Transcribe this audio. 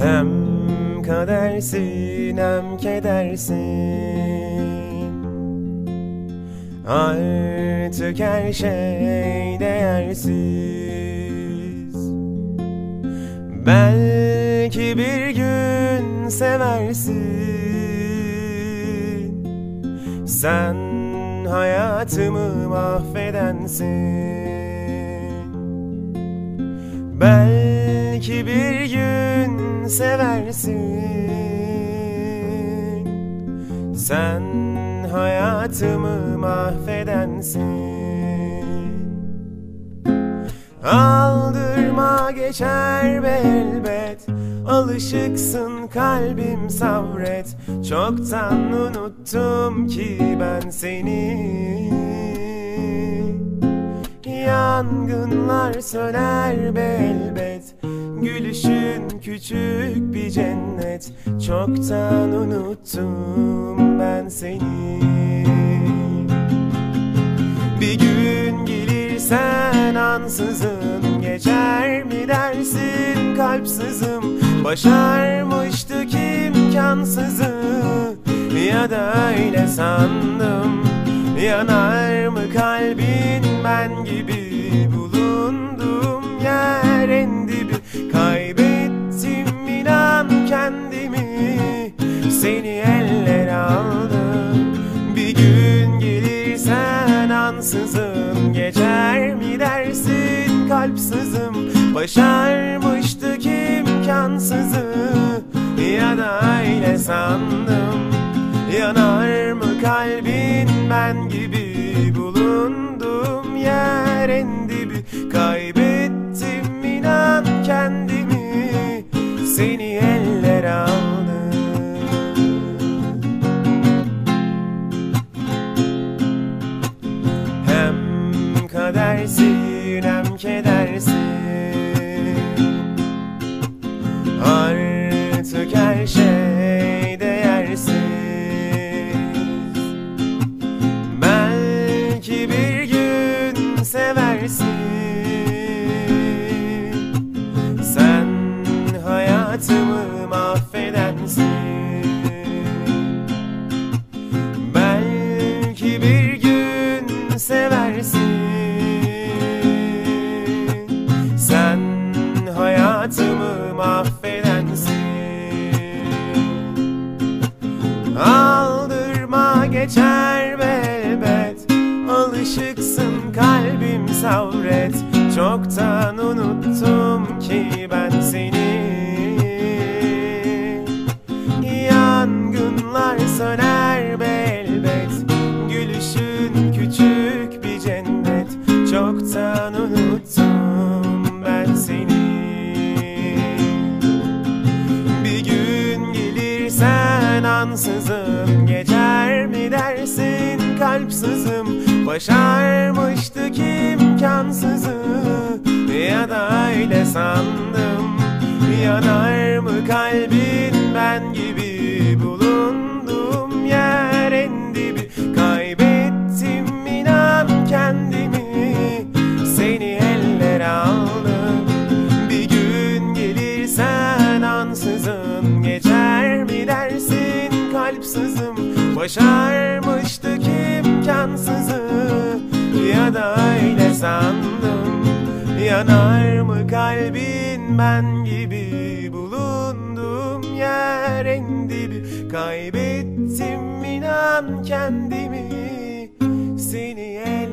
Hem kadersin hem kedersin, artık her şey değersiz. Belki bir gün seversin, sen hayatımı mahvedensin. Belki bir gün seversin, sen hayatımı mahvedensin. Aldırma geçer be elbet, alışıksın kalbim sabret. Çoktan unuttum ki ben seni. Yangınlar söner be elbet, gülüşün küçük bir cennet. Çoktan unuttum ben seni. Bir gün gelirsen ansızın, geçer mi dersin kalpsizim. Başarmıştık imkansızı, ya da öyle sandım. Yanar mı kalbin ben gibi, bulundum yer en dibi. Kaybettim inan kendimi, seni eller aldı. Bir gün gelirsen ansızın, geçer mi dersin kalpsizim. Başarmıştık imkansızı, ya da öyle sandım. Yanar mı kalbin ben gibi, bulundum yer en dibi. Kaybettim inan kendimi, seni eller aldı. Hem kadersin hem kedersin, artık her şey değersiz. Belki bir gün seversin, sen hayatımı mahvedensin. Belki bir gün seversin, sen hayatımı mahvedensin. Aldırma geçer be elbet, alışıksın kalbim sabret. Çoktan unuttum ki ben seni. Yangınlar söner be elbet, gülüşün küçük bir cennet. Çoktan unuttum ben seni. Bir gün gelirsen ansızın, geçer mi dersin kalpsizim. Başarmıştık imkansızı, ya da öyle sandım. Yanar mı kalbin ben gibi, bulundum yer en dibi. Kaybettim inan kendimi, seni eller aldı. Bir gün gelirsen ansızın, geçer mi dersin kalpsizim. Başarmıştık imkansızı, ya da öyle sandım. Yanar mı kalbin ben gibi, bulundum yer en dibi. Kaybettim inan kendimi, seni